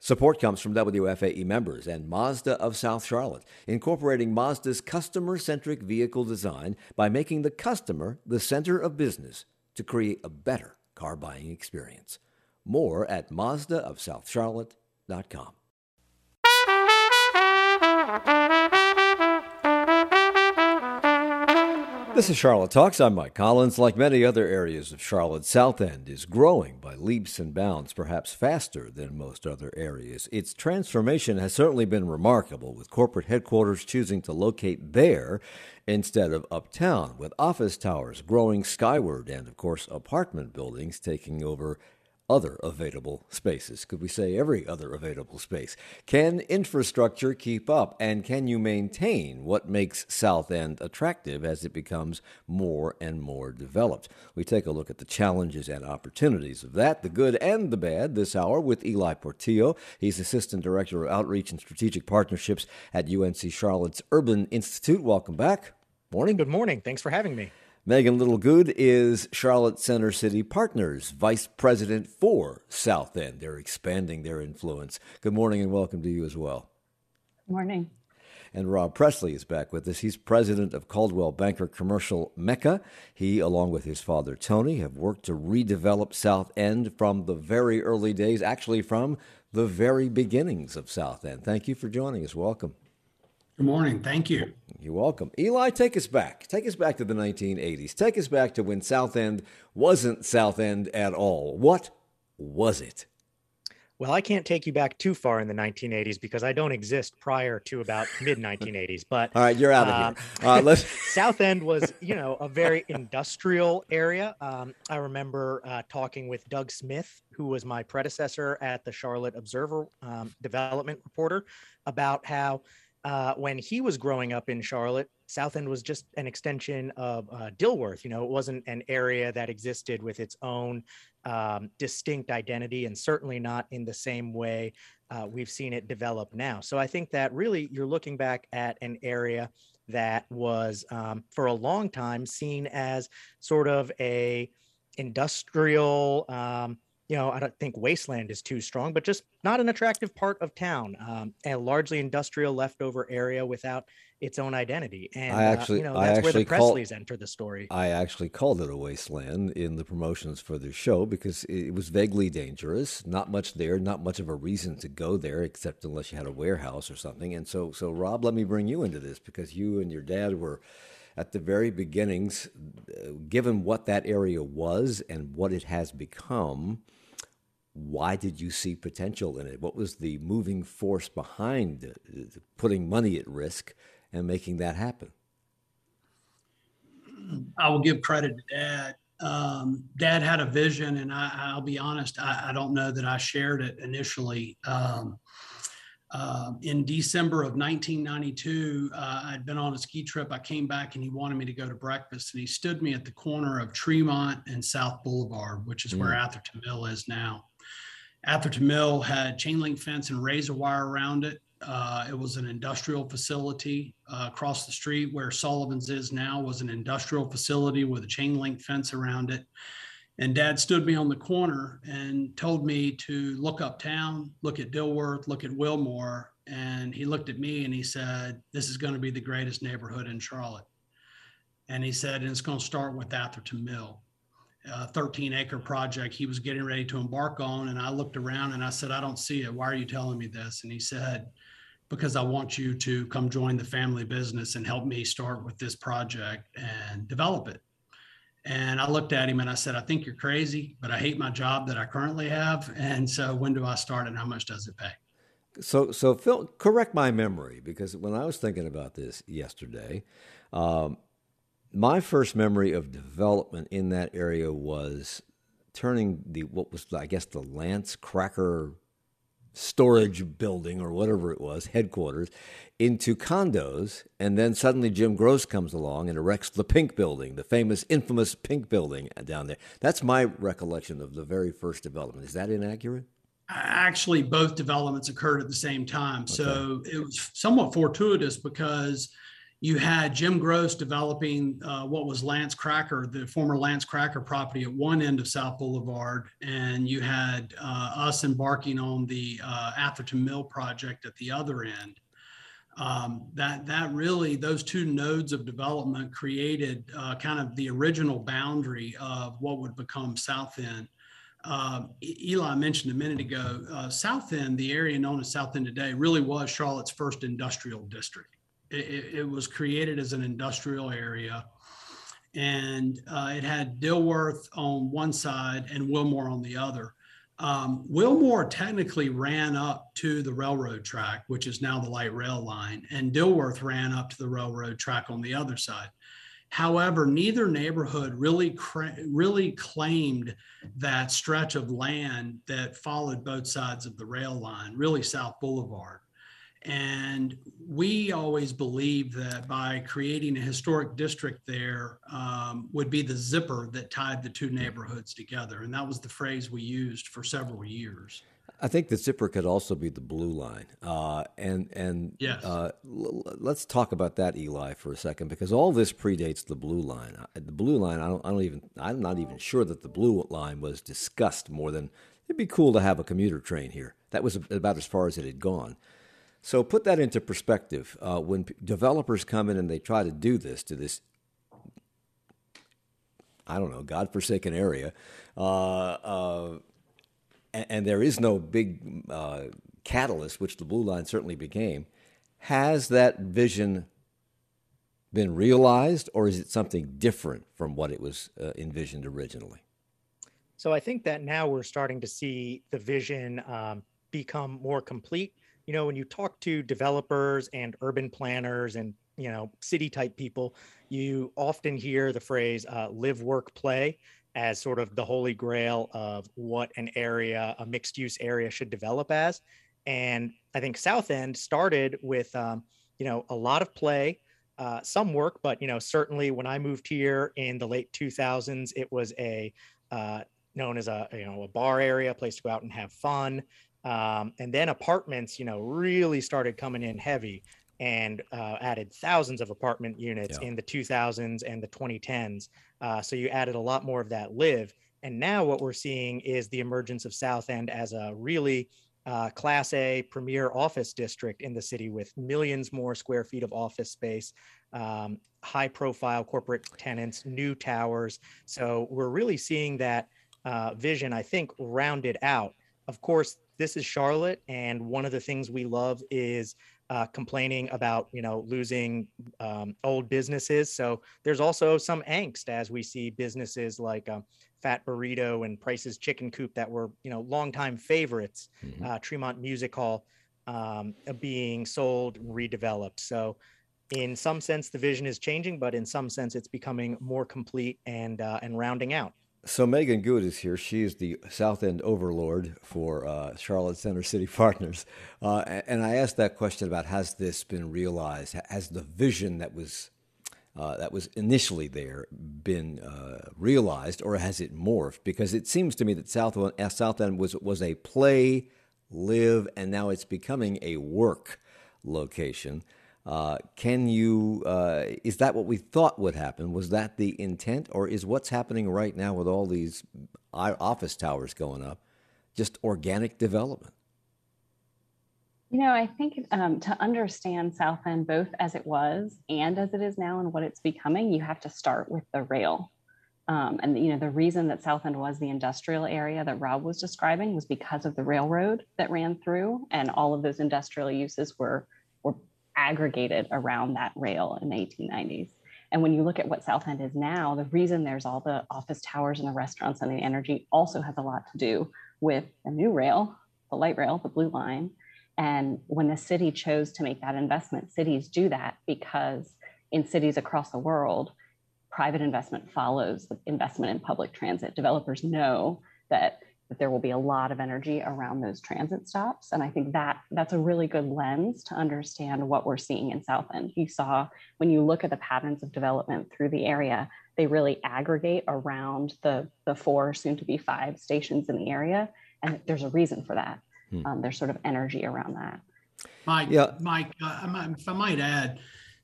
Support comes from WFAE members and Mazda of South Charlotte, incorporating Mazda's customer-centric vehicle design by making the customer the center of business to create a better car buying experience. More at mazdaofsouthcharlotte.com. This is Charlotte Talks. I'm Mike Collins. Like many other areas of Charlotte, South End is growing by leaps and bounds, perhaps faster than most other areas. Its transformation has certainly been remarkable, with corporate headquarters choosing to locate there instead of uptown, with office towers growing skyward and, of course, apartment buildings taking over other available spaces. Could we say every other available space? Can infrastructure keep up, and can you maintain what makes South End attractive as it becomes more and more developed? We take a look at the challenges and opportunities of that, the good and the bad, this hour with Eli Portillo. He's Assistant Director of Outreach and Strategic Partnerships at UNC Charlotte's Urban Institute. Welcome back. Morning. Good morning. Thanks for having me. Megan Littlegood is Charlotte Center City Partners Vice President for South End. They're expanding their influence. Good morning and welcome to you as well. Good morning. And Rob Presley is back with us. He's president of Coldwell Banker Commercial Mecca. He, along with his father Tony, have worked to redevelop South End from the very early days, actually from the very beginnings of South End. Thank you for joining us. Welcome. Good morning. Thank you. You're welcome. Eli, take us back. Take us back to the 1980s. Take us back to when South End wasn't South End at all. What was it? Well, I can't take you back too far in the 1980s because I don't exist prior to about mid-1980s. But all right, you're out of here. South End was, a very industrial area. I remember talking with Doug Smith, who was my predecessor at the Charlotte Observer development reporter, about how when he was growing up in Charlotte, South End was just an extension of Dilworth. It wasn't an area that existed with its own distinct identity, and certainly not in the same way we've seen it develop now. So I think that really you're looking back at an area that was for a long time seen as sort of a industrial I don't think wasteland is too strong, but just not an attractive part of town, a largely industrial leftover area without its own identity. And that's where the Presleys enter the story. I actually called it a wasteland in the promotions for the show because it was vaguely dangerous, not much there, not much of a reason to go there, except unless you had a warehouse or something. And so Rob, let me bring you into this because you and your dad were at the very beginnings, given what that area was and what it has become. Why did you see potential in it? What was the moving force behind putting money at risk and making that happen? I will give credit to Dad. Dad had a vision, and I'll be honest, I don't know that I shared it initially. In December of 1992, I'd been on a ski trip. I came back and he wanted me to go to breakfast, and he stood me at the corner of Tremont and South Boulevard, which is where Atherton Mill is now. Atherton Mill had chain link fence and razor wire around it. It was an industrial facility. Across the street where Sullivan's is now was an industrial facility with a chain link fence around it. And Dad stood me on the corner and told me to look uptown, look at Dilworth, look at Wilmore. And he looked at me and he said, "This is going to be the greatest neighborhood in Charlotte." And he said, "And it's going to start with Atherton Mill." A 13-acre project he was getting ready to embark on. And I looked around and I said, "I don't see it. Why are you telling me this?" And he said, "Because I want you to come join the family business and help me start with this project and develop it." And I looked at him and I said, "I think you're crazy, but I hate my job that I currently have. And so when do I start and how much does it pay?" So Phil, correct my memory, because when I was thinking about this yesterday, my first memory of development in that area was turning what was, I guess, the Lance Cracker storage building or whatever it was, headquarters, into condos. And then suddenly Jim Gross comes along and erects the Pink Building, the famous, infamous Pink Building down there. That's my recollection of the very first development. Is that inaccurate? Actually, both developments occurred at the same time. Okay. So it was somewhat fortuitous because You had Jim Gross developing what was Lance Cracker, the former Lance Cracker property at one end of South Boulevard, and you had us embarking on the Atherton Mill project at the other end. That really, those two nodes of development created kind of the original boundary of what would become South End. Eli mentioned a minute ago, South End, the area known as South End today, really was Charlotte's first industrial district. It was created as an industrial area, and it had Dilworth on one side and Wilmore on the other. Wilmore technically ran up to the railroad track, which is now the light rail line, and Dilworth ran up to the railroad track on the other side. However, neither neighborhood really claimed that stretch of land that followed both sides of the rail line, really South Boulevard. And we always believed that by creating a historic district there would be the zipper that tied the two neighborhoods together. And that was the phrase we used for several years. I think the zipper could also be the blue line. Yes. Let's talk about that, Eli, for a second, because all this predates the blue line. The blue line, I'm not even sure that the blue line was discussed more than it'd be cool to have a commuter train here. That was about as far as it had gone. So put that into perspective. When developers come in and they try to do this to this, I don't know, godforsaken area, and there is no big catalyst, which the blue line certainly became, has that vision been realized, or is it something different from what it was envisioned originally? So I think that now we're starting to see the vision become more complete. You know, when you talk to developers and urban planners and, you know, city type people, you often hear the phrase live, work, play as sort of the holy grail of what an area, a mixed use area should develop as. And I think South End started with, you know, a lot of play, some work, but, you know, certainly when I moved here in the late 2000s, it was known as a bar area, a place to go out and have fun. And then apartments, you know, really started coming in heavy and added thousands of apartment units in the 2000s and the 2010s. So you added a lot more of that live. And now what we're seeing is the emergence of South End as a really Class A premier office district in the city with millions more square feet of office space, high profile corporate tenants, new towers. So we're really seeing that vision, I think, rounded out. Of course, this is Charlotte, and one of the things we love is complaining about, you know, losing old businesses. So there's also some angst as we see businesses like Fat Burrito and Price's Chicken Coop that were, you know, longtime favorites, Tremont Music Hall being sold, redeveloped. So in some sense, the vision is changing, but in some sense, it's becoming more complete and rounding out. So Megan Good is here. She is the South End overlord for Charlotte Center City Partners. And I asked that question about, has this been realized? Has the vision that was initially there been realized, or has it morphed? Because it seems to me that South End was a play, live, and now it's becoming a work location. Is that what we thought would happen? Was that the intent, or is what's happening right now with all these office towers going up just organic development? You know, I think to understand South End, both as it was and as it is now and what it's becoming, you have to start with the rail. And, you know, the reason that South End was the industrial area that Rob was describing was because of the railroad that ran through, and all of those industrial uses were aggregated around that rail in the 1890s. And when you look at what South End is now, the reason there's all the office towers and the restaurants and the energy also has a lot to do with the new rail, the light rail, the blue line. And when the city chose to make that investment, cities do that because in cities across the world, private investment follows the investment in public transit. Developers know that there will be a lot of energy around those transit stops. And I think that's a really good lens to understand what we're seeing in South End. You saw, when you look at the patterns of development through the area, they really aggregate around the 4, soon to be 5 stations in the area. And there's a reason for that. There's sort of energy around that. Mike, if I might add,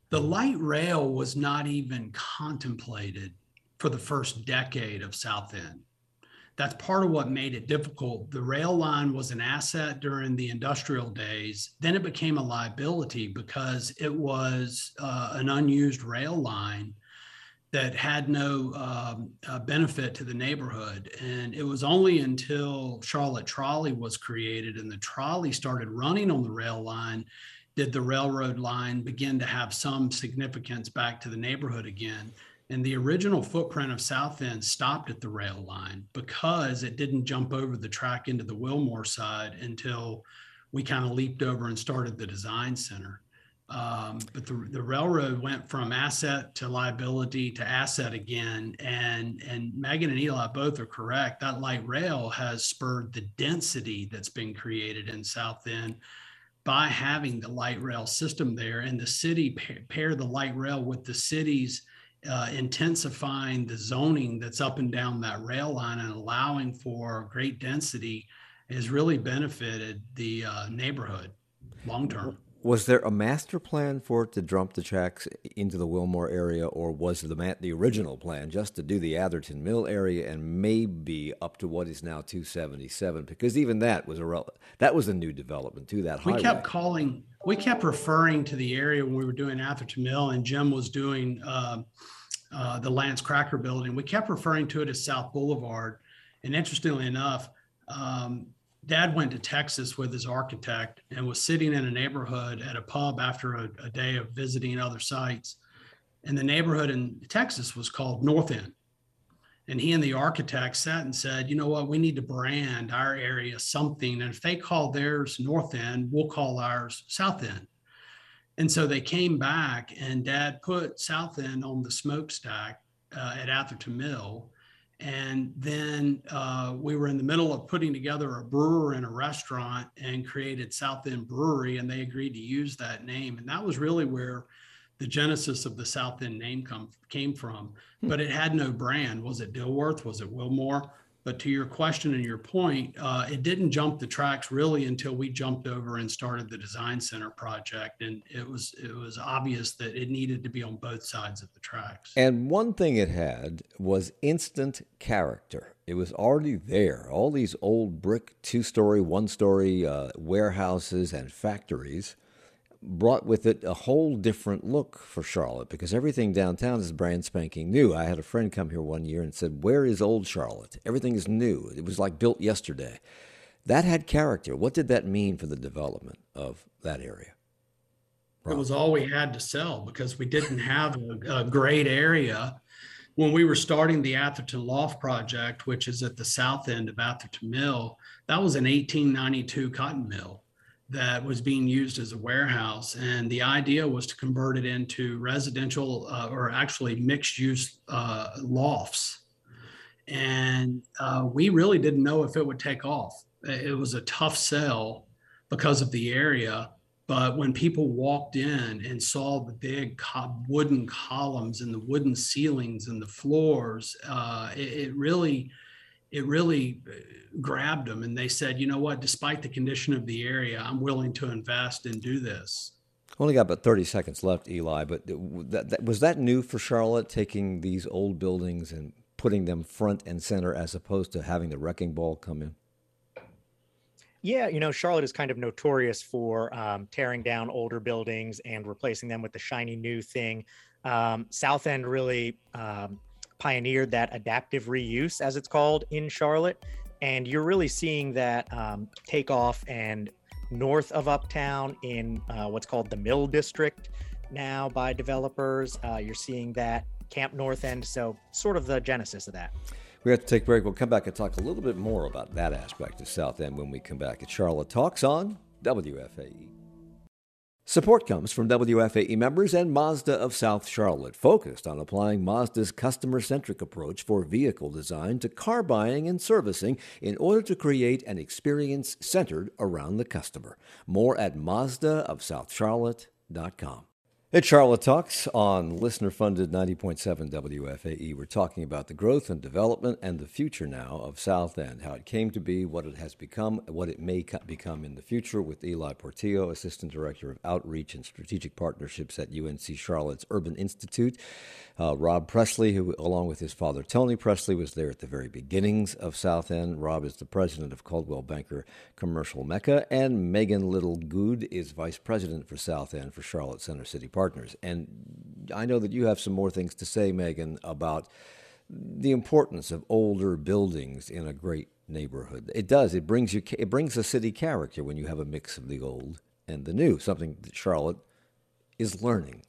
The light rail was not even contemplated for the first decade of South End. That's part of what made it difficult. The rail line was an asset during the industrial days. Then it became a liability because it was an unused rail line that had no benefit to the neighborhood. And it was only until Charlotte Trolley was created and the trolley started running on the rail line did the railroad line begin to have some significance back to the neighborhood again. And the original footprint of South End stopped at the rail line because it didn't jump over the track into the Wilmore side until we kind of leaped over and started the design center. But the railroad went from asset to liability to asset again. And Megan and Eli both are correct. That light rail has spurred the density that's been created in South End by having the light rail system there. And the city paired the light rail with the city's intensifying the zoning that's up and down that rail line and allowing for great density has really benefited the neighborhood long term. Was there a master plan for it to dump the tracks into the Wilmore area, or was the original plan just to do the Atherton Mill area and maybe up to what is now 277? Because even that was a new development to that highway. We kept referring to the area when we were doing Atherton Mill and Jim was doing the Lance Cracker building. We kept referring to it as South Boulevard. And interestingly enough, Dad went to Texas with his architect and was sitting in a neighborhood at a pub after a day of visiting other sites. And the neighborhood in Texas was called North End. And he and the architect sat and said, you know what, we need to brand our area something. And if they call theirs North End, we'll call ours South End. And so they came back and Dad put South End on the smokestack at Atherton Mill. And then we were in the middle of putting together a brewer and a restaurant and created South End Brewery, and they agreed to use that name. And that was really where the genesis of the South End name came from. But it had no brand. Was it Dilworth? Was it Wilmore? But to your question and your point, it didn't jump the tracks really until we jumped over and started the design center project. And it was obvious that it needed to be on both sides of the tracks. And one thing it had was instant character. It was already there. All these old brick 2-story, 1-story warehouses and factories brought with it a whole different look for Charlotte because everything downtown is brand spanking new. I had a friend come here one year and said, where is old Charlotte? Everything is new. It was like built yesterday. That had character. What did that mean for the development of that area? It was all we had to sell because we didn't have a great area. When we were starting the Atherton Loft project, which is at the south end of Atherton Mill, that was an 1892 cotton mill that was being used as a warehouse. And the idea was to convert it into residential or actually mixed use lofts. And we really didn't know if it would take off. It was a tough sell because of the area. But when people walked in and saw the big wooden columns and the wooden ceilings and the floors, it really grabbed them. And they said, you know what, despite the condition of the area, I'm willing to invest and do this. Only got about 30 seconds left, Eli, but was that new for Charlotte, taking these old buildings and putting them front and center as opposed to having the wrecking ball come in? Yeah, Charlotte is kind of notorious for tearing down older buildings and replacing them with the shiny new thing. South End really pioneered that adaptive reuse, as it's called, in Charlotte. And you're really seeing that take off and north of Uptown in what's called the Mill District now by developers. You're seeing that Camp North End. So sort of the genesis of that. We have to take a break. We'll come back and talk a little bit more about that aspect of South End when we come back at Charlotte Talks on WFAE. Support comes from WFAE members and Mazda of South Charlotte, focused on applying Mazda's customer-centric approach for vehicle design to car buying and servicing in order to create an experience centered around the customer. More at MazdaofSouthCharlotte.com. It's Charlotte Talks on listener-funded 90.7 WFAE. We're talking about the growth and development and the future now of South End, how it came to be, what it has become, what it may become in the future, with Eli Portillo, Assistant Director of Outreach and Strategic Partnerships at UNC Charlotte's Urban Institute. Rob Presley, who, along with his father Tony Presley, was there at the very beginnings of South End. Rob is the president of Coldwell Banker Commercial Mecca, and Megan Little-Good is vice president for South End for Charlotte Center City Partners. And I know that you have some more things to say, Megan, about the importance of older buildings in a great neighborhood. It does. It brings a city character when you have a mix of the old and the new, something that Charlotte is learning.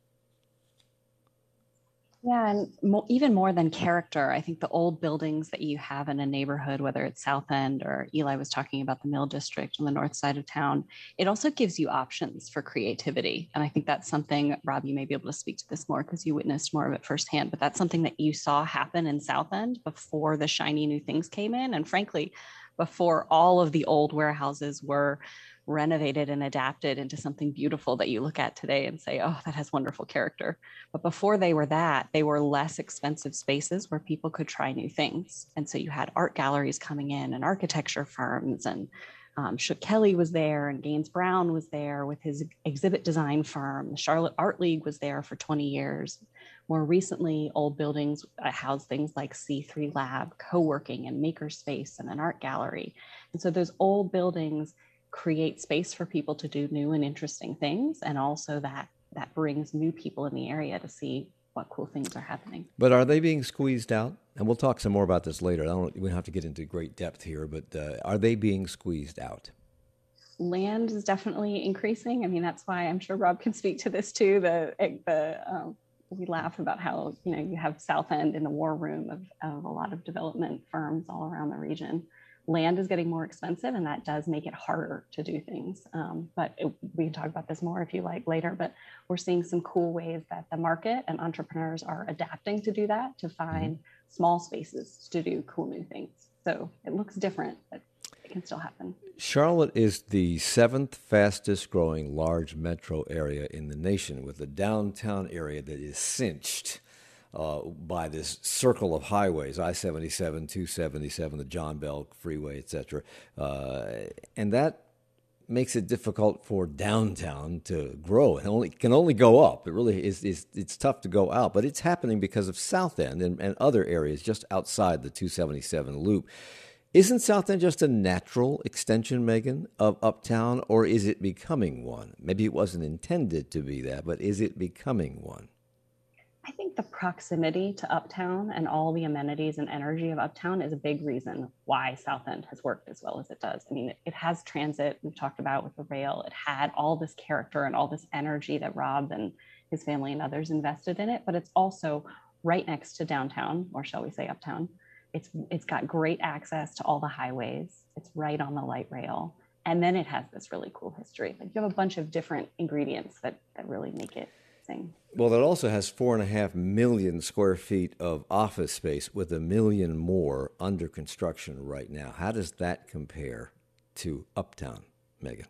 Yeah, and even more than character, I think the old buildings that you have in a neighborhood, whether it's South End or Eli was talking about the Mill District on the north side of town, it also gives you options for creativity. And I think that's something, Rob, you may be able to speak to this more because you witnessed more of it firsthand, but that's something that you saw happen in South End before the shiny new things came in. And frankly, before all of the old warehouses were renovated and adapted into something beautiful that you look at today and say, oh, that has wonderful character. But before they were that, they were less expensive spaces where people could try new things. And so you had art galleries coming in and architecture firms, and Shook Kelly was there, and Gaines Brown was there with his exhibit design firm. The Charlotte Art League was there for 20 years. More recently, old buildings housed things like C3 Lab, co-working and makerspace and an art gallery. And so those old buildings create space for people to do new and interesting things, and also that brings new people in the area to see what cool things are happening. But are they being squeezed out? And we'll talk some more about this later. We don't have to get into great depth here, but are they being squeezed out? Land is definitely increasing. I mean, that's why I'm sure Rob can speak to this too. We laugh about how, you have South End in the war room of a lot of development firms all around the region. Land is getting more expensive, and that does make it harder to do things. We can talk about this more if you like later, but we're seeing some cool ways that the market and entrepreneurs are adapting to do that, to find small spaces to do cool new things. So it looks different, but it can still happen. Charlotte is the 7th fastest growing large metro area in the nation, with a downtown area that is cinched by this circle of highways, I-77, 277, the John Bell Freeway, etc. And that makes it difficult for downtown to grow. It can only go up. It really is. It's tough to go out, but it's happening because of South End and other areas just outside the 277 loop. Isn't South End just a natural extension, Megan, of Uptown, or is it becoming one? Maybe it wasn't intended to be that, but is it becoming one? I think the proximity to Uptown and all the amenities and energy of Uptown is a big reason why South End has worked as well as it does. I mean, it has transit, we've talked about with the rail. It had all this character and all this energy that Rob and his family and others invested in it, but it's also right next to downtown, or shall we say Uptown. It's got great access to all the highways. It's right on the light rail. And then it has this really cool history. Like, you have a bunch of different ingredients that really make it sing. Well, it also has 4.5 million square feet of office space, with 1 million more under construction right now. How does that compare to Uptown, Megan?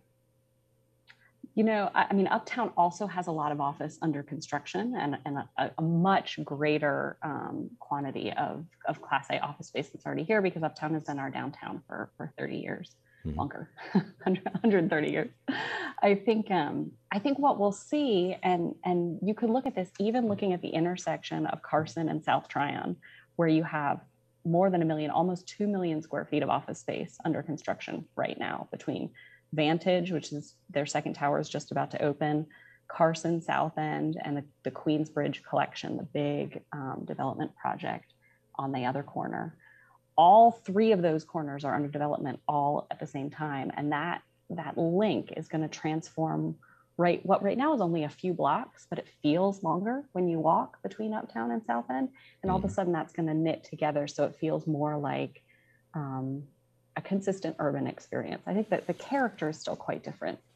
I mean, Uptown also has a lot of office under construction and a much greater quantity of Class A office space that's already here, because Uptown has been our downtown for 30 years, longer, 130 years. I think what we'll see, and you could look at this even looking at the intersection of Carson and South Tryon, where you have more than 1 million, almost 2 million square feet of office space under construction right now, between Vantage, which is their second tower is just about to open, Carson, South End, and the Queensbridge Collection, the big development project on the other corner. All 3 of those corners are under development all at the same time. And that link is going to transform what right now is only a few blocks, but it feels longer when you walk between Uptown and South End. And all of a sudden that's going to knit together so it feels more like a consistent urban experience. I think that the character is still quite different.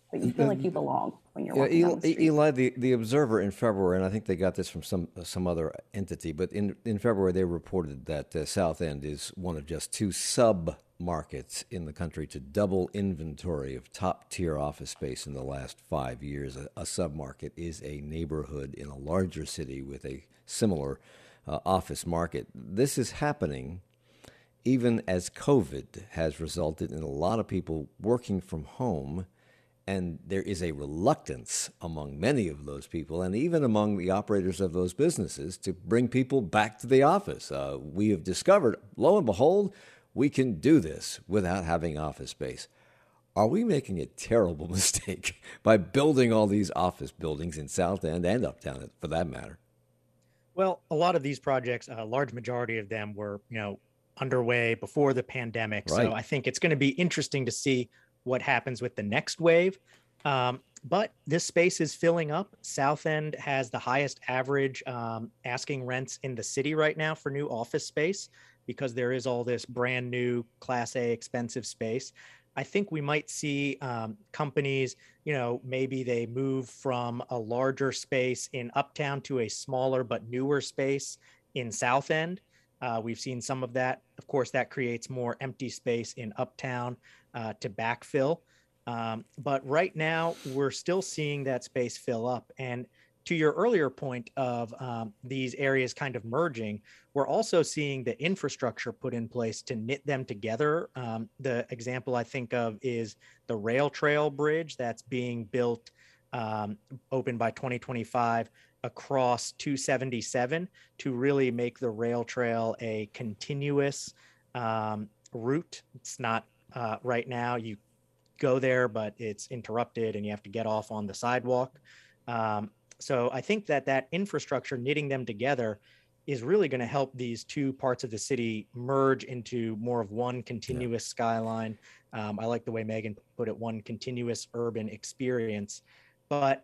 but you feel like you belong when you're walking down the street. Eli, the Observer in February, and I think they got this from some other entity, but in February they reported that South End is one of just 2 sub-markets in the country to double inventory of top-tier office space in the last 5 years. A sub-market is a neighborhood in a larger city with a similar office market. This is happening even as COVID has resulted in a lot of people working from home. And there is a reluctance among many of those people, and even among the operators of those businesses, to bring people back to the office. We have discovered, lo and behold, we can do this without having office space. Are we making a terrible mistake by building all these office buildings in South End and Uptown, for that matter? Well, a lot of these projects, a large majority of them were, underway before the pandemic. Right. So I think it's going to be interesting to see what happens with the next wave. But this space is filling up. South End has the highest average asking rents in the city right now for new office space, because there is all this brand new Class A expensive space. I think we might see companies, maybe they move from a larger space in Uptown to a smaller but newer space in South End. We've seen some of that. Of course, that creates more empty space in Uptown to backfill. But right now, we're still seeing that space fill up. And to your earlier point of these areas kind of merging, we're also seeing the infrastructure put in place to knit them together. The example I think of is the rail trail bridge that's being built, open by 2025, across 277 to really make the rail trail a continuous route. It's not right now. You go there, but it's interrupted and you have to get off on the sidewalk. So I think that infrastructure, knitting them together, is really going to help these 2 parts of the city merge into more of one continuous skyline. I like the way Megan put it, one continuous urban experience. But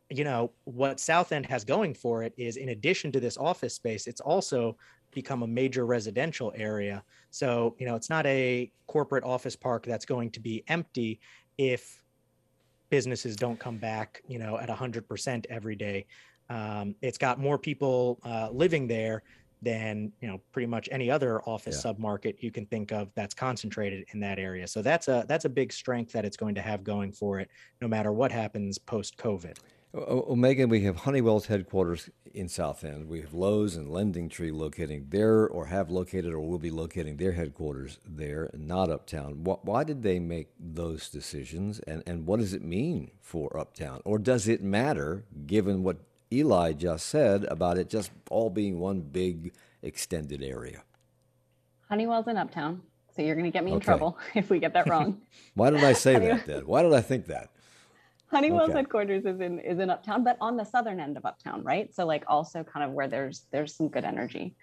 what South End has going for it is, in addition to this office space, it's also become a major residential area. So, it's not a corporate office park that's going to be empty if businesses don't come back, at 100% every day. It's got more people living there than, pretty much any other office submarket you can think of that's concentrated in that area. So that's a big strength that it's going to have going for it, no matter what happens post-COVID. Megan, we have Honeywell's headquarters in South End. We have Lowe's and LendingTree locating there, or have located, or will be locating their headquarters there, and not Uptown. Why did they make those decisions, and what does it mean for Uptown? Or does it matter, given what Eli just said about it just all being one big extended area? Honeywell's in Uptown, so you're going to get me in trouble if we get that wrong. Why did I say that, then? Why did I think that? Honeywell's headquarters is in Uptown, but on the southern end of Uptown, right? So also kind of where there's some good energy.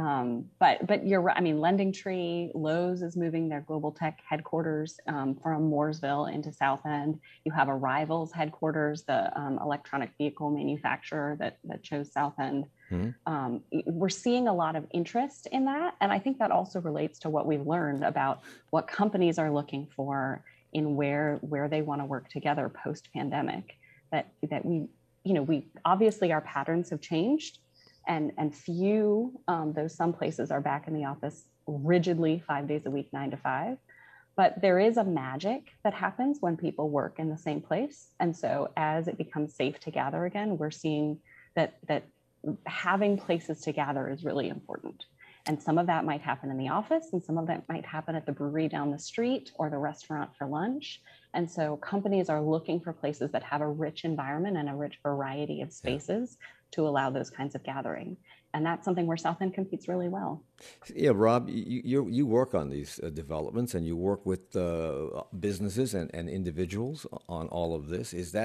But you're right. I mean, LendingTree, Lowe's is moving their global tech headquarters from Mooresville into South End. You have Arrival's headquarters, the electronic vehicle manufacturer that chose South End. Mm-hmm. We're seeing a lot of interest in that, and I think that also relates to what we've learned about what companies are looking for in where they want to work together post-pandemic. That we obviously our patterns have changed, and few, though some places are back in the office rigidly 5 days a week, 9 to 5. But there is a magic that happens when people work in the same place. And so as it becomes safe to gather again, we're seeing that having places to gather is really important. And some of that might happen in the office, and some of that might happen at the brewery down the street or the restaurant for lunch. And so companies are looking for places that have a rich environment and a rich variety of spaces to allow those kinds of gathering. And that's something where South End competes really well. Yeah, Rob, you work on these developments, and you work with businesses and individuals on all of this. Is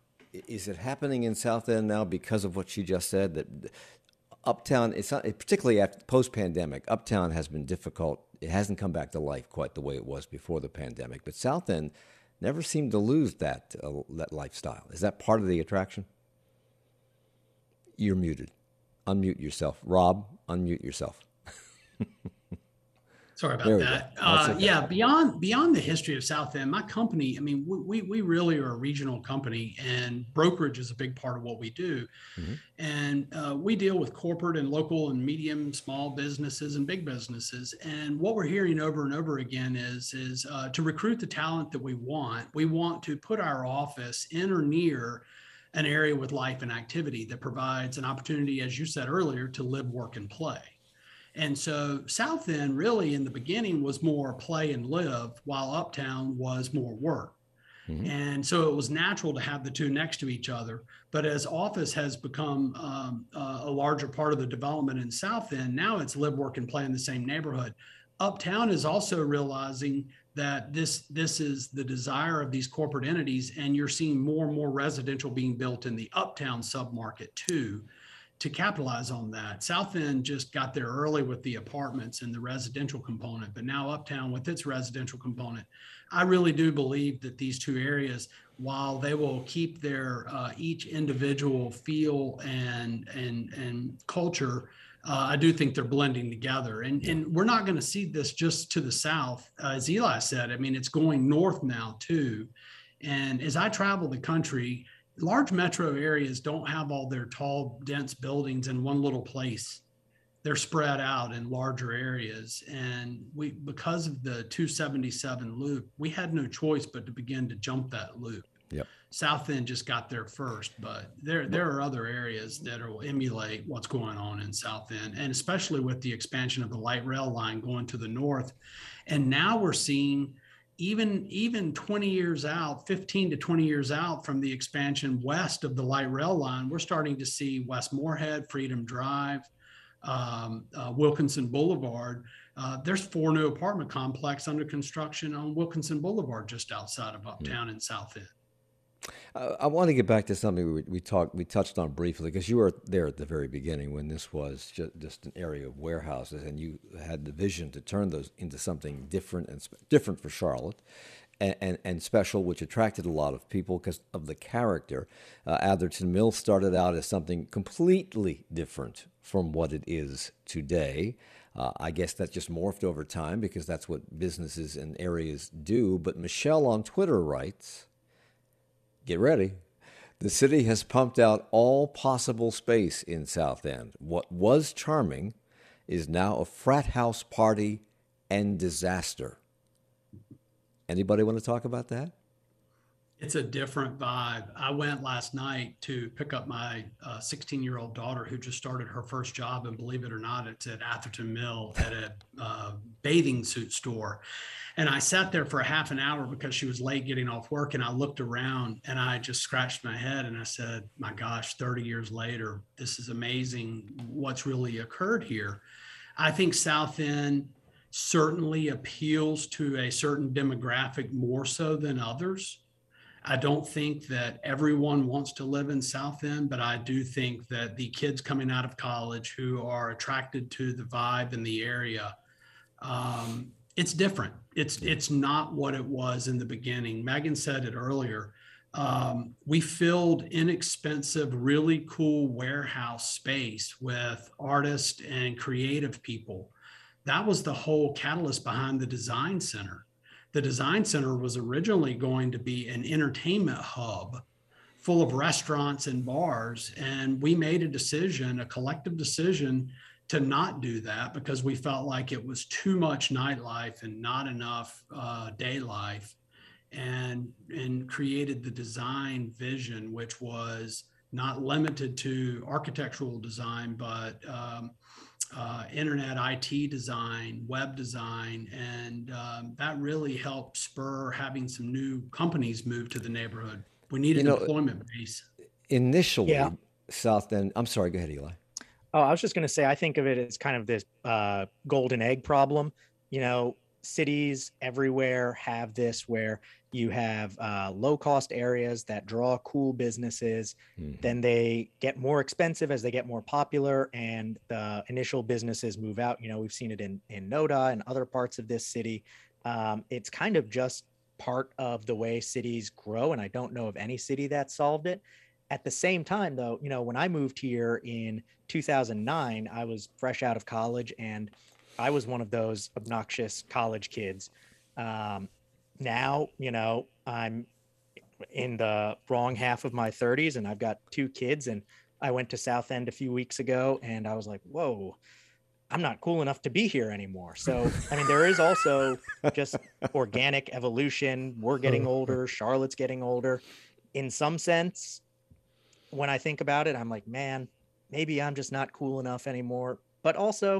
it happening in South End now because of what she just said, that Uptown, it's not, particularly after post-pandemic, Uptown has been difficult. It hasn't come back to life quite the way it was before the pandemic. But South End never seemed to lose that lifestyle. Is that part of the attraction? You're muted. Unmute yourself. Rob, unmute yourself. Sorry about There we go. that. That's okay. Yeah, beyond the history of South End, my company, I mean, we really are a regional company, and brokerage is a big part of what we do. Mm-hmm. And we deal with corporate and local and medium, small businesses and big businesses. And what we're hearing over and over again is to recruit the talent that we want to put our office in or near an area with life and activity that provides an opportunity, as you said earlier, to live, work, and play. And so South End really in the beginning was more play and live, while Uptown was more work. Mm-hmm. And so it was natural to have the two next to each other. But as office has become a larger part of the development in South End, now it's live, work, and play in the same neighborhood. Uptown is also realizing that this is the desire of these corporate entities, and you're seeing more and more residential being built in the Uptown submarket too, to capitalize on that. South End just got there early with the apartments and the residential component, but now Uptown with its residential component. I really do believe that these two areas, while they will keep their each individual feel and culture, I do think they're blending together. And we're not going to see this just to the south. As Eli said, I mean, it's going north now too. And as I travel the country, large metro areas don't have all their tall, dense buildings in one little place. They're spread out in larger areas. And because of the 277 loop, we had no choice but to begin to jump that loop. Yep. South End just got there first, but there are other areas that will emulate what's going on in South End, and especially with the expansion of the light rail line going to the north. And now we're seeing even 20 years out, 15 to 20 years out from the expansion west of the light rail line, we're starting to see West Morehead, Freedom Drive, Wilkinson Boulevard. There's 4 new apartment complexes under construction on Wilkinson Boulevard, just outside of Uptown and South End. I want to get back to something we touched on briefly, because you were there at the very beginning when this was just an area of warehouses, and you had the vision to turn those into something different and different for Charlotte, and special, which attracted a lot of people because of the character. Atherton Mill started out as something completely different from what it is today. I guess that just morphed over time because that's what businesses and areas do. But Michelle on Twitter writes, get ready. The city has pumped out all possible space in South End. What was charming is now a frat house party and disaster. Anybody want to talk about that? It's a different vibe. I went last night to pick up my 16-year-old daughter who just started her first job, and believe it or not, it's at Atherton Mill at a bathing suit store. And I sat there for a half an hour because she was late getting off work, and I looked around and I just scratched my head and I said, my gosh, 30 years later, this is amazing what's really occurred here. I think South End certainly appeals to a certain demographic more so than others. I don't think that everyone wants to live in South End, but I do think that the kids coming out of college who are attracted to the vibe in the area, it's different. It's not what it was in the beginning. Megan said it earlier. We filled inexpensive, really cool warehouse space with artists and creative people. That was the whole catalyst behind the Design Center. The Design Center was originally going to be an entertainment hub full of restaurants and bars. And we made a collective decision to not do that because we felt like it was too much nightlife and not enough day life, and created the design vision, which was not limited to architectural design, but internet IT design, web design, and that really helped spur having some new companies move to the neighborhood. We needed an employment base. Initially, yeah. South End, I'm sorry, go ahead, Eli. Oh, I was just going to say, I think of it as kind of this golden egg problem. Cities everywhere have this, where you have low-cost areas that draw cool businesses. Mm-hmm. Then they get more expensive as they get more popular, and the initial businesses move out. We've seen it in Noda and other parts of this city. It's kind of just part of the way cities grow, and I don't know of any city that solved it. At the same time, though, when I moved here in 2009, I was fresh out of college, and I was one of those obnoxious college kids. Now, I'm in the wrong half of my 30s and I've got 2 kids, and I went to South End a few weeks ago and I was like, whoa, I'm not cool enough to be here anymore. So, I mean, there is also just organic evolution. We're getting older. Charlotte's getting older. In some sense, when I think about it, I'm like, man, maybe I'm just not cool enough anymore. But also,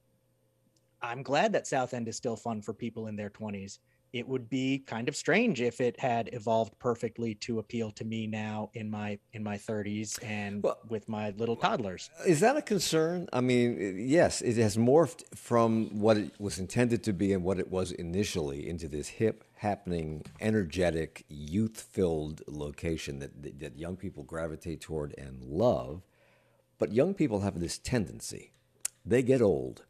I'm glad that South End is still fun for people in their 20s. It would be kind of strange if it had evolved perfectly to appeal to me now in my 30s and with my little toddlers. Is that a concern? I mean, yes, it has morphed from what it was intended to be and what it was initially into this hip, happening, energetic, youth-filled location that young people gravitate toward and love. But young people have this tendency. They get old.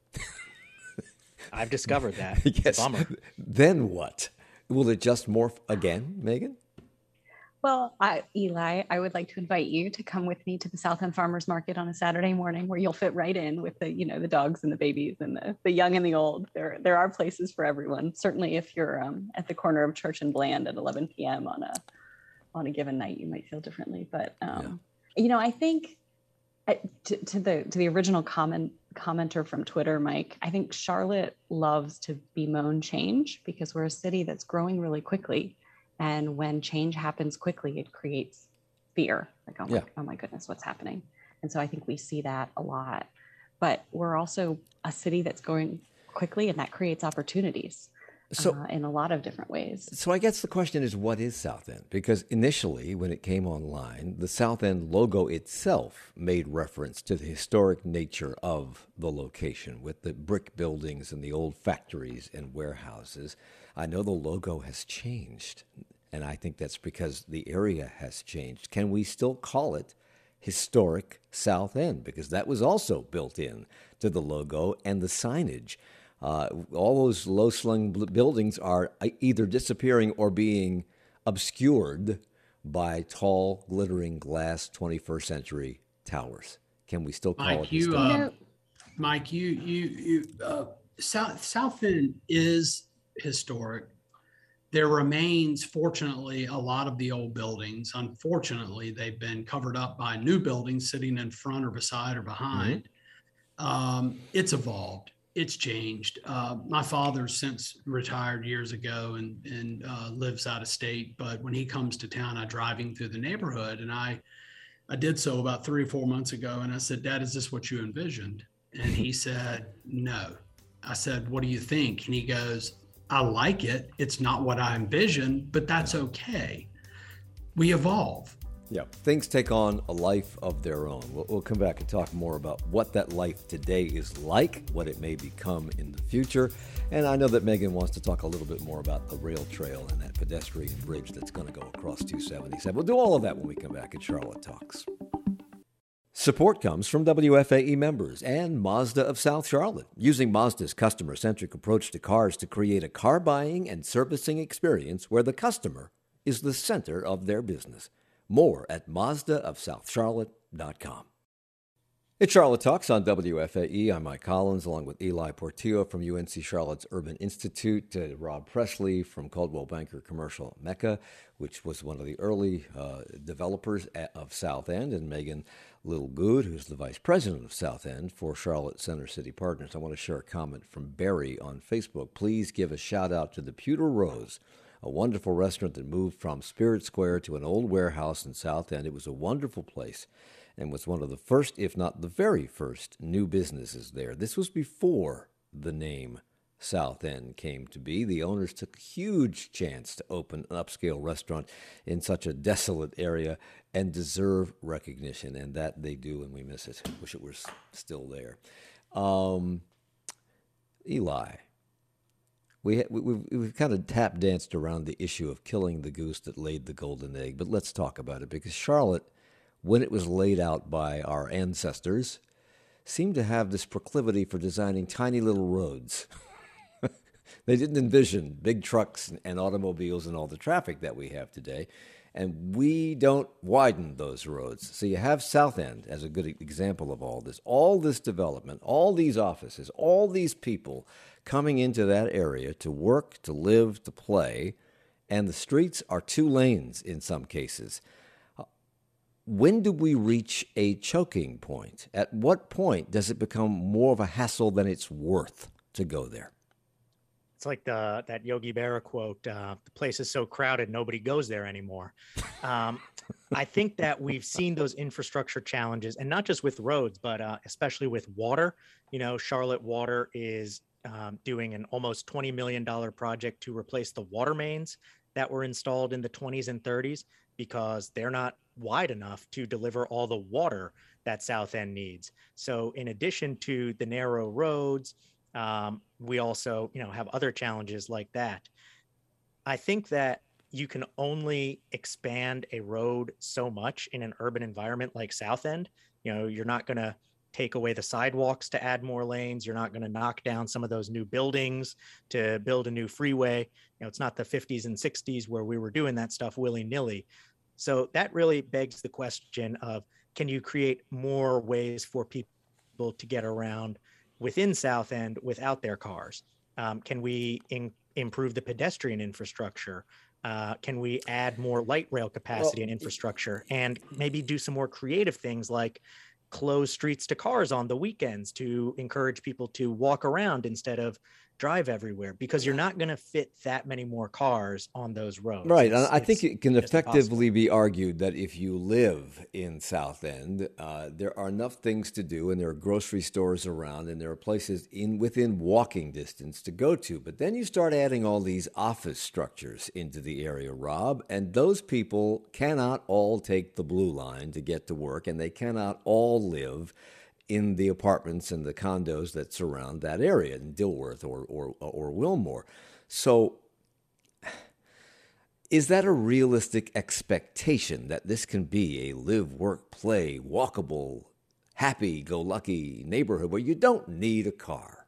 I've discovered that. Yes. It's a bummer. Then what? Will it just morph again, Megan? Well, Eli, I would like to invite you to come with me to the South End Farmers Market on a Saturday morning, where you'll fit right in with the dogs and the babies and the young and the old. There are places for everyone. Certainly, if you're at the corner of Church and Bland at 11 p.m. on a given night, you might feel differently. But I think to the original commenter from Twitter, Mike, I think Charlotte loves to bemoan change because we're a city that's growing really quickly. And when change happens quickly, it creates fear. Like, oh my goodness, what's happening? And so I think we see that a lot. But we're also a city that's growing quickly, and that creates opportunities. In a lot of different ways. So I guess the question is, what is South End? Because initially, when it came online, the South End logo itself made reference to the historic nature of the location with the brick buildings and the old factories and warehouses. I know the logo has changed, and I think that's because the area has changed. Can we still call it historic South End? Because that was also built in to the logo and the signage. All those low-slung buildings are either disappearing or being obscured by tall, glittering glass 21st century towers. Can we still call it Mike, South End is historic. There remains, fortunately, a lot of the old buildings. Unfortunately, they've been covered up by new buildings sitting in front or beside or behind. Mm-hmm. It's evolved. It's changed. My father's since retired years ago and lives out of state. But when he comes to town, I drive him through the neighborhood. And I did so about 3 or 4 months ago. And I said, Dad, is this what you envisioned? And he said, no. I said, what do you think? And he goes, I like it. It's not what I envisioned, but that's okay. We evolve. Yeah, things take on a life of their own. We'll come back and talk more about what that life today is like, what it may become in the future. And I know that Megan wants to talk a little bit more about the rail trail and that pedestrian bridge that's going to go across 277. We'll do all of that when we come back at Charlotte Talks. Support comes from WFAE members and Mazda of South Charlotte, using Mazda's customer-centric approach to cars to create a car buying and servicing experience where the customer is the center of their business. More at MazdaofSouthCharlotte.com. It's Charlotte Talks on WFAE. I'm Mike Collins, along with Eli Portillo from UNC Charlotte's Urban Institute, Rob Presley from Coldwell Banker Commercial Mecca, which was one of the early developers of South End, and Megan Littlegood, who's the vice president of South End for Charlotte Center City Partners. I want to share a comment from Barry on Facebook. Please give a shout out to the Pewter Rose, a wonderful restaurant that moved from Spirit Square to an old warehouse in South End. It was a wonderful place and was one of the first, if not the very first, new businesses there. This was before the name South End came to be. The owners took a huge chance to open an upscale restaurant in such a desolate area and deserve recognition, and that they do, and we miss it. Wish it was still there. Eli, We've kind of tap danced around the issue of killing the goose that laid the golden egg, but let's talk about it, because Charlotte, when it was laid out by our ancestors, seemed to have this proclivity for designing tiny little roads. They didn't envision big trucks and automobiles and all the traffic that we have today. and we don't widen those roads. So you have South End as a good example of all this. All this development, all these offices, all these people coming into that area to work, to live, to play, and the streets are 2 lanes in some cases. When do we reach a choking point? At what point does it become more of a hassle than it's worth to go there? It's like that Yogi Berra quote, the place is so crowded, nobody goes there anymore. I think that we've seen those infrastructure challenges, and not just with roads, but especially with water. Charlotte Water is doing an almost $20 million project to replace the water mains that were installed in the 20s and 30s because they're not wide enough to deliver all the water that South End needs. So in addition to the narrow roads, we also, have other challenges like that. I think that you can only expand a road so much in an urban environment like South End. You're not going to take away the sidewalks to add more lanes. You're not going to knock down some of those new buildings to build a new freeway. It's not the 50s and 60s where we were doing that stuff willy-nilly. So that really begs the question of, can you create more ways for people to get around within South End without their cars? Can we improve the pedestrian infrastructure? Can we add more light rail capacity and infrastructure, and maybe do some more creative things like close streets to cars on the weekends to encourage people to walk around instead of drive everywhere, because you're not going to fit that many more cars on those roads. Right. And I think it can effectively be argued that if you live in South End, there are enough things to do, and there are grocery stores around, and there are places within walking distance to go to. But then you start adding all these office structures into the area, Rob, and those people cannot all take the Blue Line to get to work, and they cannot all live in the apartments and the condos that surround that area in Dilworth or Wilmore. So is that a realistic expectation that this can be a live, work, play, walkable, happy-go-lucky neighborhood where you don't need a car?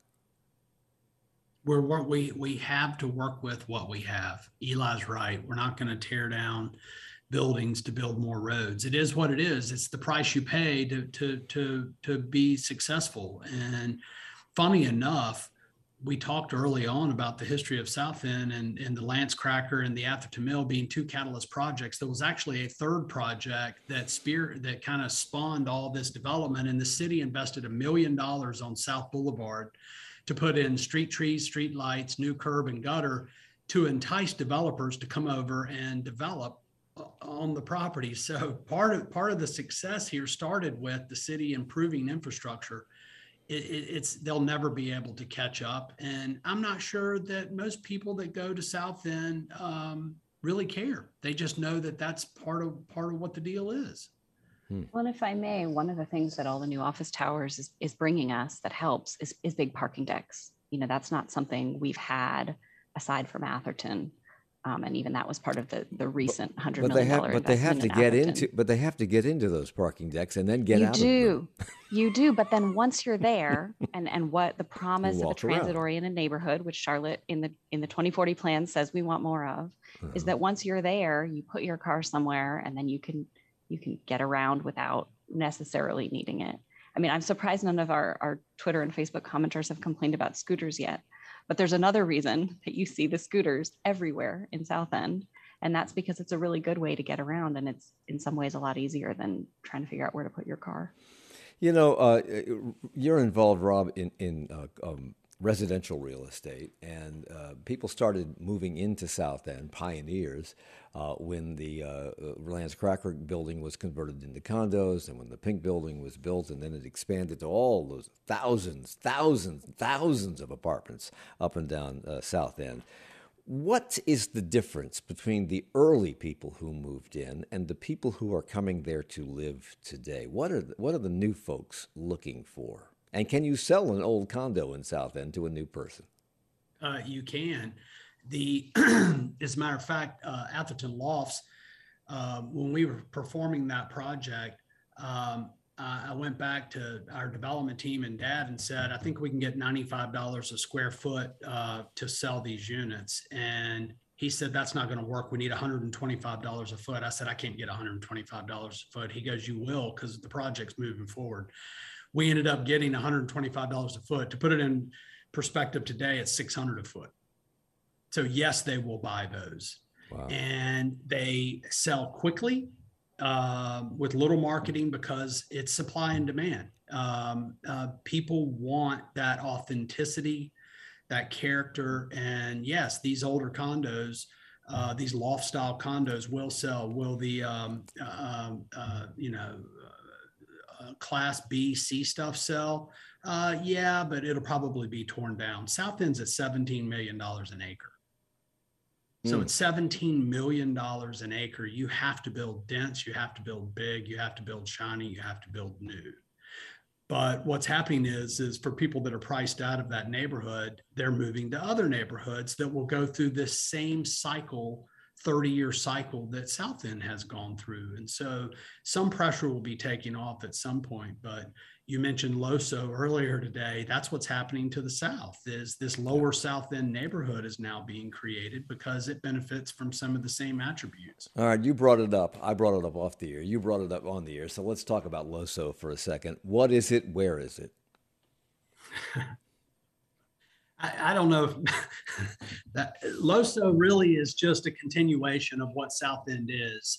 We have to work with what we have. Eli's right. We're not going to tear down buildings to build more roads. It is what it is. It's the price you pay to be successful. And funny enough, we talked early on about the history of South End and the Lance Cracker and the Atherton Mill being 2 catalyst projects. There was actually a third project that kind of spawned all this development, and the city invested $1 million on South Boulevard to put in street trees, street lights, new curb and gutter to entice developers to come over and develop on the property. So part of the success here started with the city improving infrastructure. They'll never be able to catch up, and I'm not sure that most people that go to South End really care. They just know that that's part of what the deal is. Well, and if I may, one of the things that all the new office towers is bringing us that helps is big parking decks. That's not something we've had aside from Atherton. And even that was part of the recent $100 million investment. But they have to get into those parking decks and then get out of them. You do. But then once you're there, and what the promise of a transit-oriented neighborhood, which Charlotte in the 2040 plan says we want more of, is that once you're there, you put your car somewhere, and then you can get around without necessarily needing it. I mean, I'm surprised none of our Twitter and Facebook commenters have complained about scooters yet. But there's another reason that you see the scooters everywhere in South End, and that's because it's a really good way to get around, and it's in some ways a lot easier than trying to figure out where to put your car. You're involved, Rob, in residential real estate, and people started moving into South End, pioneers, when the Lance Cracker building was converted into condos, and when the Pink building was built, and then it expanded to all those thousands of apartments up and down South End. What is the difference between the early people who moved in and the people who are coming there to live today? What are the new folks looking for? And can you sell an old condo in South End to a new person? You can. As a matter of fact, Atherton Lofts, when we were performing that project, I went back to our development team and Dad and said, I think we can get $95 a square foot to sell these units. And He said, that's not going to work. We need $125 a foot. I said, I can't get $125 a foot. He goes, you will, because the project's moving forward. We ended up getting $125 a foot. To put it in perspective today, it's $600 a foot. So yes, they will buy those. Wow. And they sell quickly with little marketing because it's supply and demand. People want that authenticity, that character. And yes, these older condos, these loft style condos will sell. Will the, class B, C stuff sell? Yeah, but it'll probably be torn down. South End's at $17 million an acre. So it's $17 million an acre. You have to build dense, you have to build big, you have to build shiny, you have to build new. But what's happening is for people that are priced out of that neighborhood, they're moving to other neighborhoods that will go through this same cycle, 30-year cycle that South End has gone through. And so some pressure will be taking off at some point. But you mentioned Loso earlier today. That's what's happening to the south, is this lower South End neighborhood is now being created because it benefits from some of the same attributes. All right, you brought it up. I brought it up off the air. You brought it up on the air. So let's talk about Loso for a second. What is it? Where is it? I don't know if that Loso really is just a continuation of what South End is.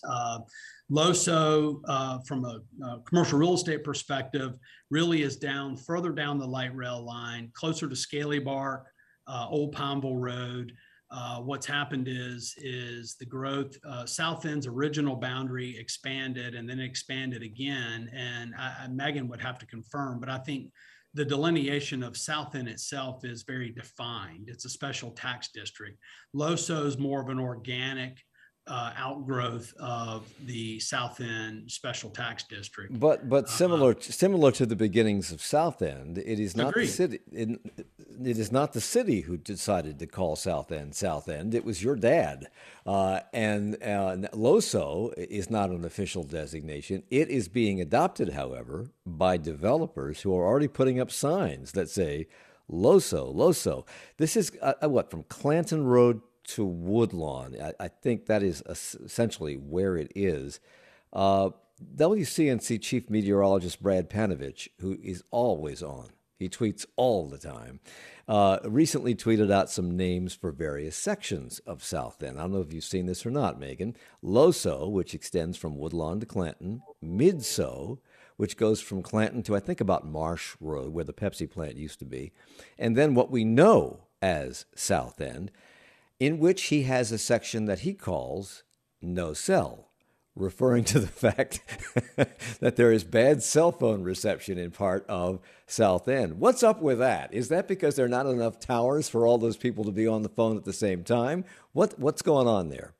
Loso, from a commercial real estate perspective, really is further down the light rail line, closer to Scaly Bark, Old Pineville Road. What's happened is the growth, South End's original boundary expanded and then expanded again. And Megan would have to confirm, but I think the delineation of South End itself is very defined. It's a special tax district. Loso is more of an organic outgrowth of the South End special tax district. But similar to the beginnings of South End, it is not the city. It is not the city who decided to call South End South End. It was your dad. And Loso is not an official designation. It is being adopted, however, by developers who are already putting up signs that say Loso, Loso. This is from Clanton Road to Woodlawn. I think that is essentially where it is. WCNC Chief Meteorologist Brad Panovich, who is always on, he tweets all the time, recently tweeted out some names for various sections of South End. I don't know if you've seen this or not, Megan. Loso, which extends from Woodlawn to Clanton. Midso, which goes from Clanton to, I think, about Marsh Road, where the Pepsi plant used to be. And then what we know as South End, in which he has a section that he calls no cell, referring to the fact that there is bad cell phone reception in part of South End. What's up with that? Is that because there are not enough towers for all those people to be on the phone at the same time? What's going on there?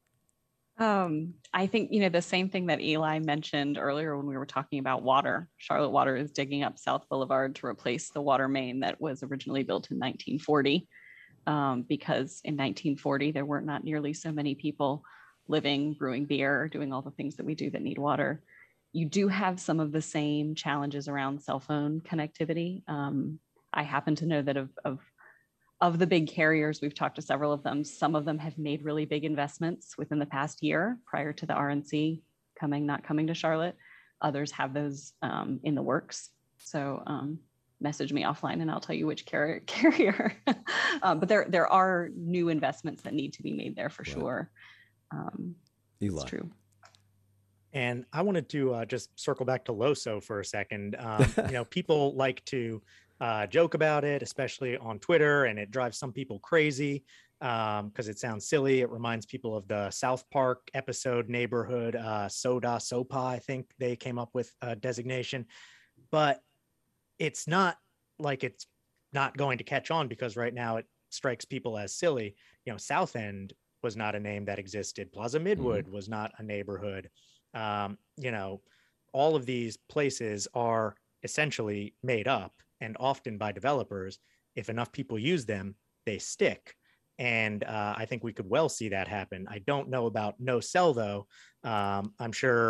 I think, the same thing that Eli mentioned earlier when we were talking about water. Charlotte Water is digging up South Boulevard to replace the water main that was originally built in 1940. Because in 1940, there were not nearly so many people living, brewing beer, doing all the things that we do that need water. You do have some of the same challenges around cell phone connectivity. I happen to know that of the big carriers, we've talked to several of them. Some of them have made really big investments within the past year prior to the RNC not coming to Charlotte. Others have those in the works. So message me offline and I'll tell you which carrier. But there are new investments that need to be made there for sure. Eli. It's true. And I wanted to just circle back to Loso for a second. People like to joke about it, especially on Twitter, and it drives some people crazy because it sounds silly. It reminds people of the South Park episode neighborhood, Sopa, I think they came up with a designation. But it's not like it's not going to catch on because right now it strikes people as silly. South End was not a name that existed. Plaza Midwood was not a neighborhood. All of these places are essentially made up, and often by developers. If enough people use them, they stick. And I think we could well see that happen. I don't know about no cell though. I'm sure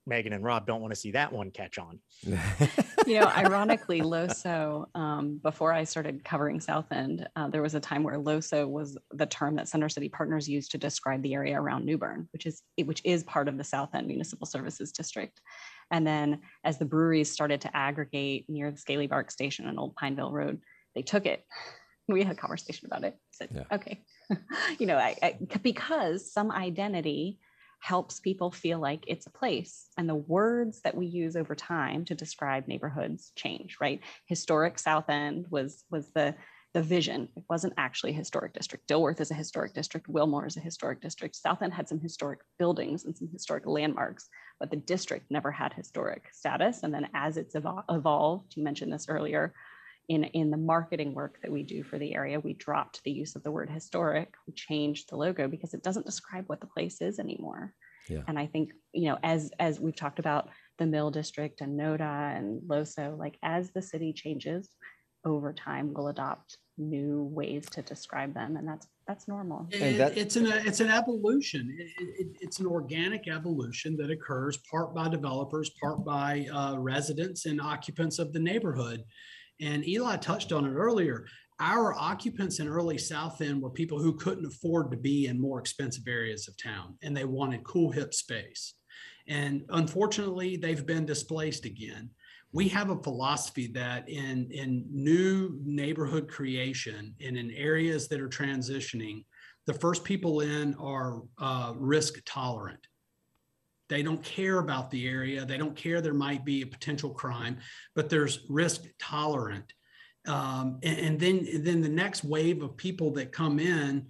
Megan and Rob don't want to see that one catch on. Ironically, LoSo, before I started covering South End, there was a time where LoSo was the term that Center City Partners used to describe the area around New Bern, which is part of the South End Municipal Services District. And then as the breweries started to aggregate near the Scaly Bark Station on Old Pineville Road, they took it. We had a conversation about it. I said, okay, because some identity helps people feel like it's a place. And the words that we use over time to describe neighborhoods change, right? Historic South End was the vision. It wasn't actually a historic district. Dilworth is a historic district. Wilmore is a historic district. South End had some historic buildings and some historic landmarks, but the district never had historic status. And then as it's evolved, you mentioned this earlier, in the marketing work that we do for the area, we dropped the use of the word historic. We changed the logo because it doesn't describe what the place is anymore. Yeah. And I think, as we've talked about the Mill District and NODA and LoSo, like as the city changes over time, we'll adopt new ways to describe them. And that's normal. It's an evolution. It's an organic evolution that occurs part by developers, part by residents and occupants of the neighborhood. And Eli touched on it earlier. Our occupants in early South End were people who couldn't afford to be in more expensive areas of town, and they wanted cool, hip space. And unfortunately, they've been displaced again. We have a philosophy that in new neighborhood creation and in areas that are transitioning, the first people in are risk tolerant. They don't care about the area. They don't care there might be a potential crime, but there's risk tolerant. And then the next wave of people that come in,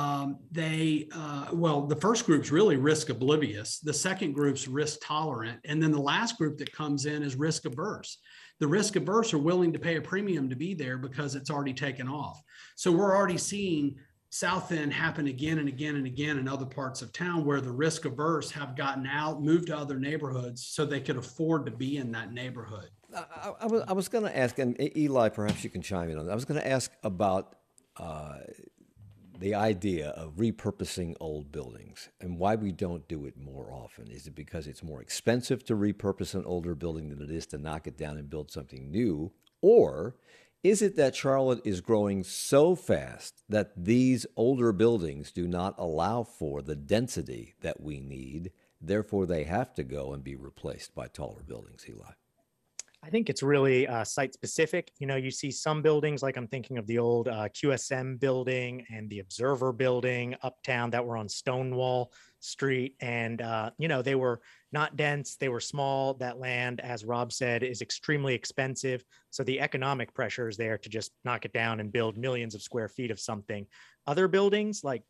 the first group's really risk oblivious. The second group's risk tolerant. And then the last group that comes in is risk averse. The risk averse are willing to pay a premium to be there because it's already taken off. So we're already seeing South End happen again and again and again in other parts of town where the risk averse have gotten out, moved to other neighborhoods so they could afford to be in that neighborhood. I was going to ask, and Eli, perhaps you can chime in on that. I was going to ask about the idea of repurposing old buildings and why we don't do it more often. Is it because it's more expensive to repurpose an older building than it is to knock it down and build something new? Or is it that Charlotte is growing so fast that these older buildings do not allow for the density that we need, therefore they have to go and be replaced by taller buildings, Eli? I think it's really site specific. You see some buildings, like I'm thinking of the old QSM building and the Observer building uptown that were on Stonewall Street. And, they were not dense. They were small. That land, as Rob said, is extremely expensive. So the economic pressure is there to just knock it down and build millions of square feet of something. Other buildings like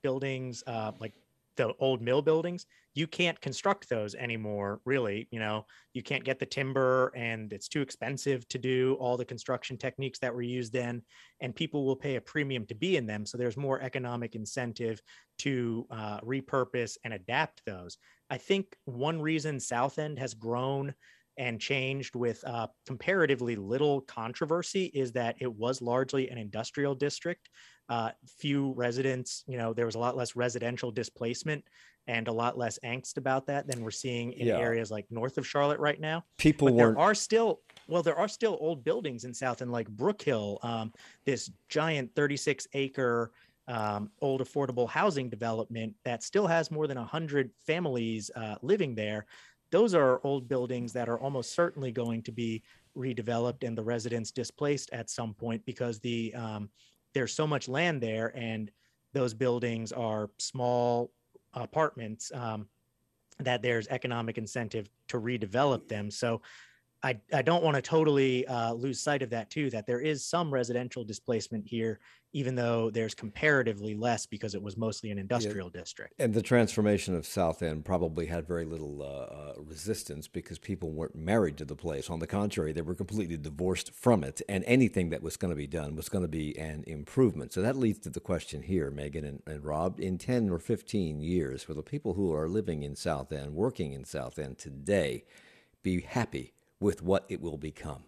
the old mill buildings, you can't construct those anymore, really. You can't get the timber and it's too expensive to do all the construction techniques that were used then, and people will pay a premium to be in them. So there's more economic incentive to repurpose and adapt those. I think one reason South End has grown and changed with comparatively little controversy is that it was largely an industrial district. Few residents, there was a lot less residential displacement and a lot less angst about that than we're seeing in areas like north of Charlotte right now. There are still old buildings in South End, like Brook Hill, this giant 36-acre old affordable housing development that still has more than 100 families living there. Those are old buildings that are almost certainly going to be redeveloped and the residents displaced at some point because there's so much land there, and those buildings are small apartments that there's economic incentive to redevelop them. So I don't want to totally lose sight of that too, that there is some residential displacement here, even though there's comparatively less because it was mostly an industrial district. And the transformation of South End probably had very little resistance because people weren't married to the place. On the contrary, they were completely divorced from it, and anything that was going to be done was going to be an improvement. So that leads to the question here, Megan and Rob, in 10 or 15 years, will the people who are living in South End, working in South End today, be happy with what it will become?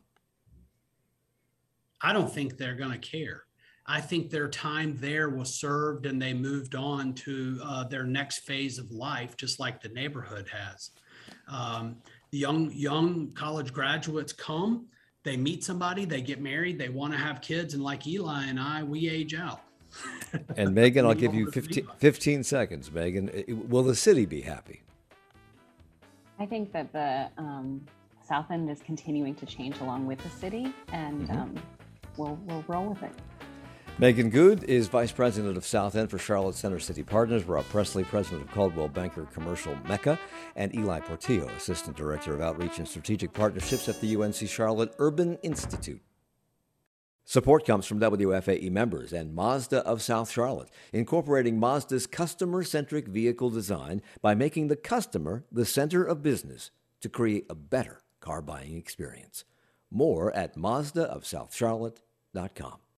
I don't think they're going to care. I think their time there was served and they moved on to their next phase of life, just like the neighborhood has. The young college graduates come, they meet somebody, they get married, they want to have kids, and like Eli and I, we age out. And Megan, I'll give you 15 seconds, Megan. Will the city be happy? I think that the South End is continuing to change along with the city, and we'll roll with it. Megan Good is Vice President of South End for Charlotte Center City Partners. Rob Presley, President of Coldwell Banker Commercial Mecca. And Eli Portillo, Assistant Director of Outreach and Strategic Partnerships at the UNC Charlotte Urban Institute. Support comes from WFAE members and Mazda of South Charlotte, incorporating Mazda's customer-centric vehicle design by making the customer the center of business to create a better car buying experience. More at mazdaofsouthcharlotte.com.